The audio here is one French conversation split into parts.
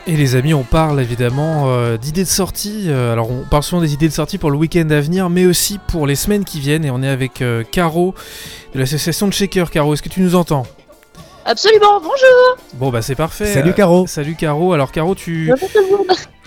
Et les amis, on parle évidemment d'idées de sortie. Alors on parle souvent des idées de sortie pour le week-end à venir, mais aussi pour les semaines qui viennent. Et on est avec Caro de l'association de Shakers. Caro, est-ce que tu nous entends ? Absolument, bonjour. Bon bah c'est parfait. Salut Caro. Salut Caro. Alors Caro, Bonjour tout le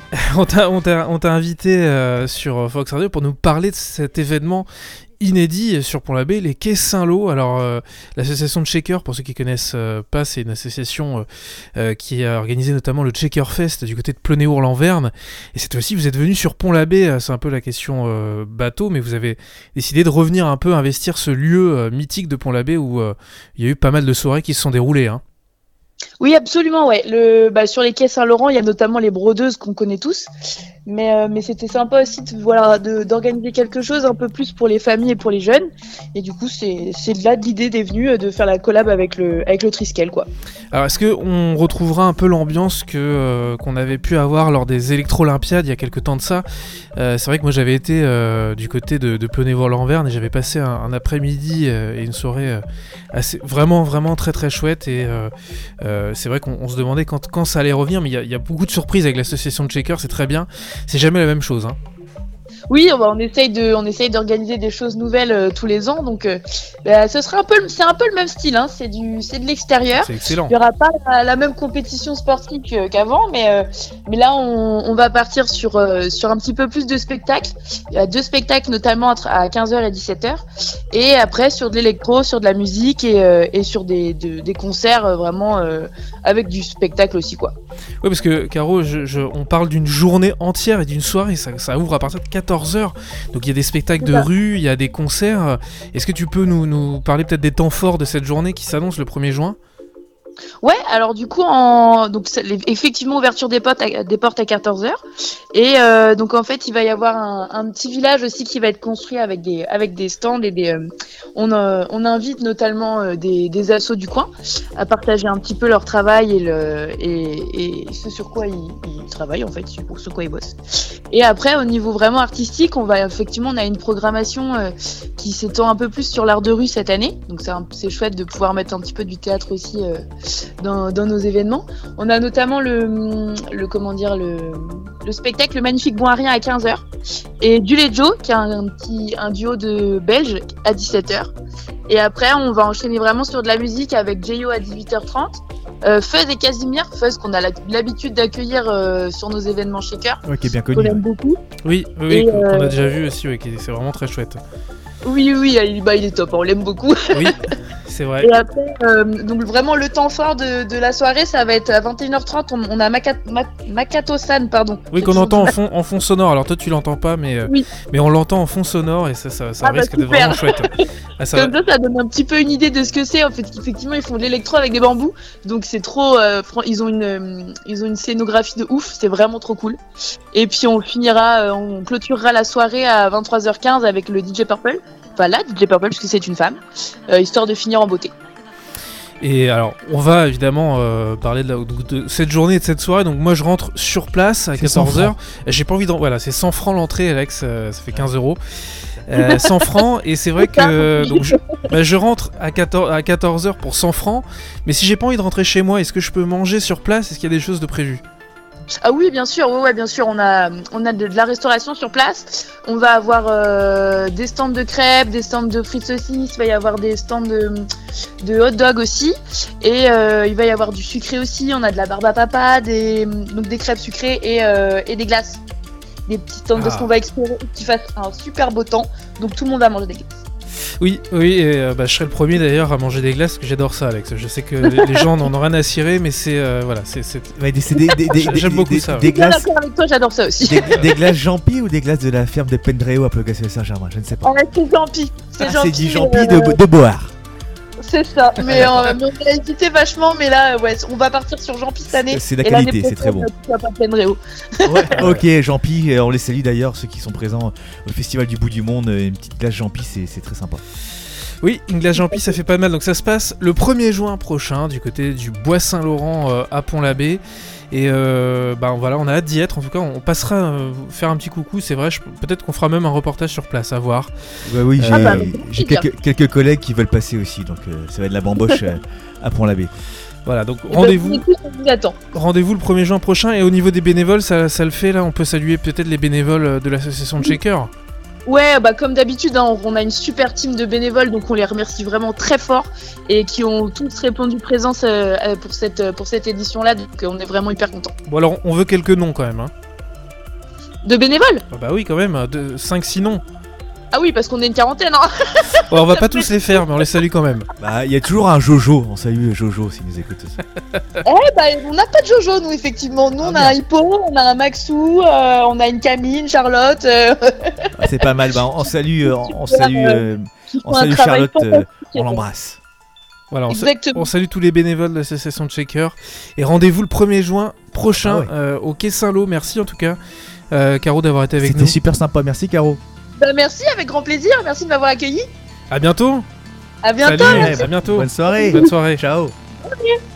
monde. on t'a invité sur Fox Radio pour nous parler de cet événement inédit sur Pont-l'Abbé, les Quais Saint-Lô. Alors l'association de Shakers, pour ceux qui connaissent pas, c'est une association qui a organisé notamment le Shaker Fest du côté de Plonéour-Lanverne. Et cette fois-ci, vous êtes venu sur Pont-l'Abbé. C'est un peu la question bateau, mais vous avez décidé de revenir un peu investir ce lieu mythique de Pont-l'Abbé où il y a eu pas mal de soirées qui se sont déroulées. Hein. Oui, absolument, ouais. Sur les quais Saint-Laurent, il y a notamment les brodeuses qu'on connaît tous. Mais c'était sympa aussi d'organiser quelque chose un peu plus pour les familles et pour les jeunes. Et du coup, c'est de là l'idée est venue de faire la collab avec le Triskel, quoi. Alors, est-ce qu'on retrouvera un peu l'ambiance qu'on avait pu avoir lors des Electro-Olympiades il y a quelques temps de ça ? C'est vrai que moi, j'avais été du côté de Plonéour-Lanverne et j'avais passé un après-midi et une soirée vraiment, vraiment très, très chouette. Et c'est vrai qu'on se demandait quand ça allait revenir, mais il y a beaucoup de surprises avec l'association de Shakers, c'est très bien. C'est jamais la même chose, hein. Oui, on essaye d'organiser des choses nouvelles tous les ans, donc c'est un peu le même style, hein. C'est de l'extérieur. C'est excellent. Il n'y aura pas la même compétition sportive qu'avant, mais là on va partir sur un petit peu plus de spectacles. Il y a 2 spectacles notamment à 15h et 17h, et après sur de l'électro, sur de la musique et sur des concerts vraiment avec du spectacle aussi, quoi. Oui, parce que Caro, on parle d'une journée entière et d'une soirée, ça ouvre à partir de 14h. Donc il y a des spectacles de rue, il y a des concerts. Est-ce que tu peux nous parler peut-être des temps forts de cette journée qui s'annonce le 1er juin ? Ouais, alors du coup, effectivement, ouverture des portes à 14h. Et donc en fait, il va y avoir un petit village aussi qui va être construit avec des stands et on invite notamment des assos du coin à partager un petit peu leur travail et ce sur quoi ils travaillent, en fait, pour ce quoi ils bossent. Et après, au niveau vraiment artistique, on a une programmation qui s'étend un peu plus sur l'art de rue cette année. Donc c'est chouette de pouvoir mettre un petit peu du théâtre aussi dans nos événements. On a notamment le spectacle Le Magnifique Bon à Rien à 15h et Dulejo qui est un duo de Belges à 17h. Et après, on va enchaîner vraiment sur de la musique avec Jeyo à 18h30. Fuzz et Casimir, Fuzz qu'on a l'habitude d'accueillir sur nos événements Shaker. Ouais, qui est bien connu. On l'aime beaucoup. Oui, qu'on a déjà vu aussi, c'est vraiment très chouette. Oui, il est top, on l'aime beaucoup. Oui, c'est vrai. Et après, donc vraiment le temps fort de la soirée, ça va être à 21h30, on a Makato-san, pardon. Oui, qu'on entend en fond sonore, alors toi tu l'entends pas, mais on l'entend en fond sonore et ça risque d'être vraiment chouette. Ça donne un petit peu une idée de ce que c'est. En fait, effectivement, ils font de l'électro avec des bambous, donc c'est trop. Ils ont une scénographie de ouf, c'est vraiment trop cool. Et puis on clôturera la soirée à 23h15 avec le DJ Purple. Enfin là, DJ Purple, puisque c'est une femme, histoire de finir en beauté. Et alors, on va évidemment parler de cette journée et de cette soirée. Donc moi, je rentre sur place à 14h. J'ai pas envie Voilà, c'est 100 francs l'entrée, Alex, ça fait 15 euros. 100 francs, et c'est vrai que donc je rentre à 14h pour 100 francs. Mais si j'ai pas envie de rentrer chez moi, est-ce que je peux manger sur place ? Est-ce qu'il y a des choses de prévues ? Ah oui, bien sûr, bien sûr, on a de la restauration sur place. On va avoir des stands de crêpes, des stands de frites saucisses, il va y avoir des stands de hot dog aussi, et il va y avoir du sucré aussi. On a de la barbe à papa, donc des crêpes sucrées et des glaces. Des petits stands de ce qu'on va espérer qu'il fasse un super beau temps, donc tout le monde va manger des glaces. Oui, et je serai le premier d'ailleurs à manger des glaces, parce que j'adore ça, Alex. Je sais que les gens n'en ont rien à cirer, mais j'aime beaucoup ça. Des glaces. D'accord avec toi, j'adore ça aussi. Des glaces Jampi ou des glaces de la ferme de Pendréo à Plogastel-Saint-Germain, je ne sais pas. C'est Jampi. C'est dit Jampi de Board. C'est ça, mais on a hésité vachement, mais là, on va partir sur Jampi cette année. C'est la qualité, c'est très bon. Ok, Jampi, on les salue d'ailleurs, ceux qui sont présents au Festival du Bout du Monde. Une petite glace Jampi, c'est très sympa. Oui, une glace Jampi, ça fait pas mal. Donc ça se passe le 1er juin prochain, du côté du Bois Saint-Laurent à Pont-l'Abbé. Et voilà, on a hâte d'y être. En tout cas, on passera faire un petit coucou. C'est vrai, peut-être qu'on fera même un reportage sur place, à voir. Oui, j'ai quelques collègues qui veulent passer aussi, donc ça va être de la bamboche à Pont-l'Abbé. Voilà, donc On vous attend. rendez-vous le 1er juin prochain. Et au niveau des bénévoles, ça le fait là. On peut saluer peut-être les bénévoles de l'association de Shaker. Ouais, bah comme d'habitude, hein, on a une super team de bénévoles, donc on les remercie vraiment très fort et qui ont tous répondu présence pour cette édition-là, donc on est vraiment hyper contents. Bon alors, on veut quelques noms quand même. Hein. De bénévoles ? Ah bah oui, quand même, 5-6 noms. Ah oui, parce qu'on est une quarantaine, hein. Bon, on va pas tous les faire, mais on les salue quand même. Bah, il y a toujours un Jojo. On salue Jojo s'il nous écoute aussi. Bah, on n'a pas de Jojo, nous, effectivement. Nous, on a un Hippo, on a un Maxou, on a une Camille, une Charlotte. Ah, c'est pas mal. Bah, on salue Charlotte. On l'embrasse. Voilà, on salue tous les bénévoles de l'association de Shaker. Et rendez-vous le 1er juin prochain au Quai Saint-Lô. Merci en tout cas, Caro, d'avoir été avec nous. C'était super sympa. Merci, Caro. Bah, merci, avec grand plaisir. Merci de m'avoir accueilli. À bientôt. À bientôt. Salut, à bientôt. Bonne soirée. Bonne soirée. Ciao.